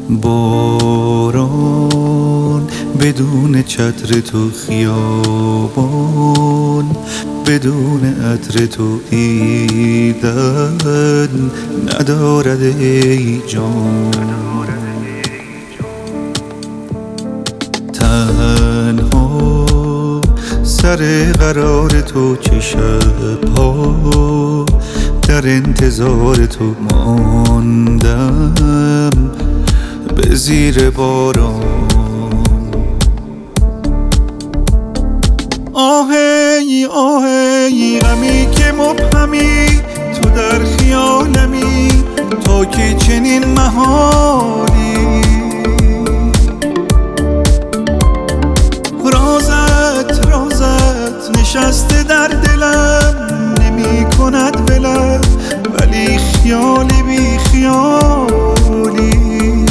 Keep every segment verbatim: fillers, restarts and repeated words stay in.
باران بدون چتر تو، خیابان بدون عطر تو، دیدن ندارد ای جان. تنها سر قرار تو، چه شب‌ها در انتظار تو ماندم به زیر باران. آهی آهی غمی که مبهمی، تو در خیالمی تا که چنین محالی. رازت رازت نشسته در دلم، نمی کند ولم ولی خیالی بی خیالی.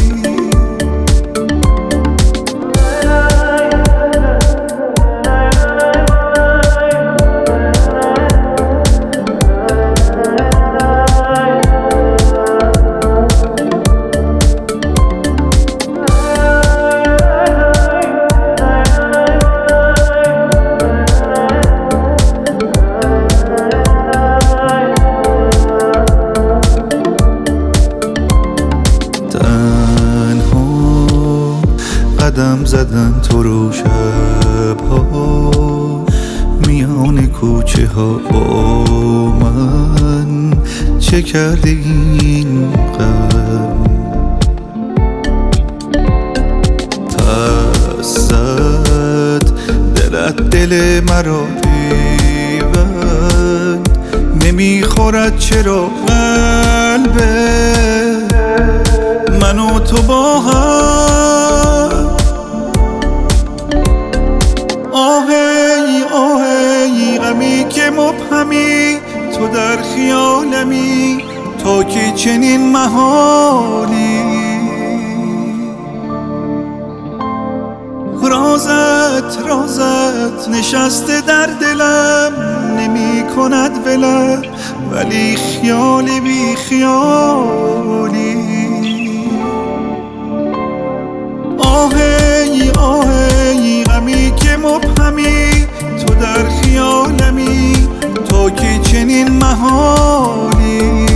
قدم زدن تو رو شب‌ها، میان کوچه ها با من، چه کرده این غم؟ پس زد دلت دل مرا پیوند، نمیخورد چرا قلبه من و تو با هم. آهی آهی غمی که مبهمی، تو در خیالمی تا که چنین محالی. رازت رازت نشسته در دلم، نمی کند ولم ولی خیالی بی خیالی. آهی آهی غمی که مبهمی، تو در خیالمی تا که چنین محالی.